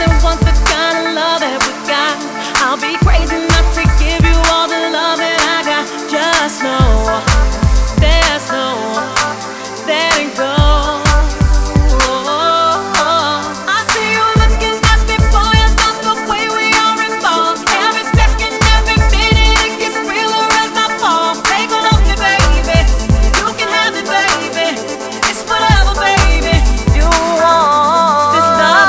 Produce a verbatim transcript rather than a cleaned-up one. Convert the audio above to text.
that want the kind of love that we got. I'll be